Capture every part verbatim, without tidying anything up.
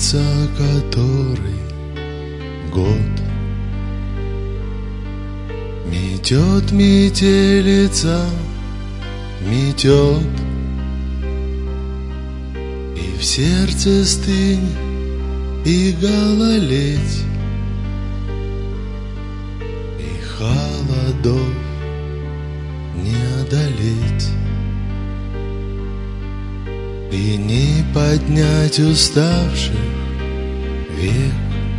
кажется, который год метет метелица, метет, и в сердце стынь и гололедь, и холодов не одолеть, и не поднять уставших век.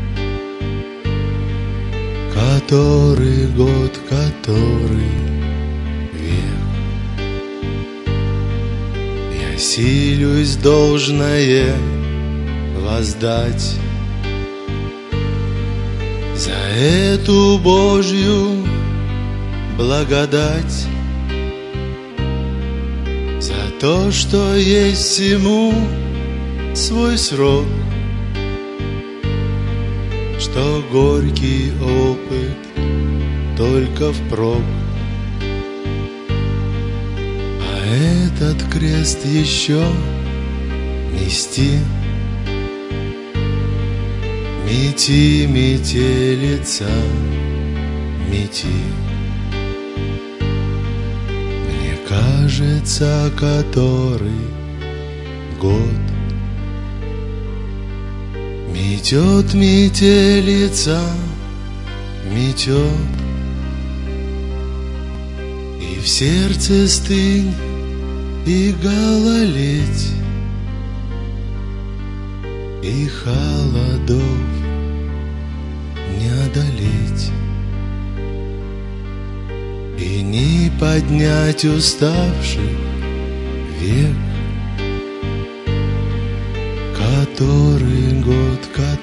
Который год, который век. Я силюсь должное воздать за эту Божью благодать, за то, что есть всему свой срок, что горький опыт только впрок, а этот крест еще нести. Мети, метелица, мети. Мне кажется, который год метет метелица, метет, и в сердце стынь и гололедь, и холодов не одолеть, и не поднять уставших век. Который год, который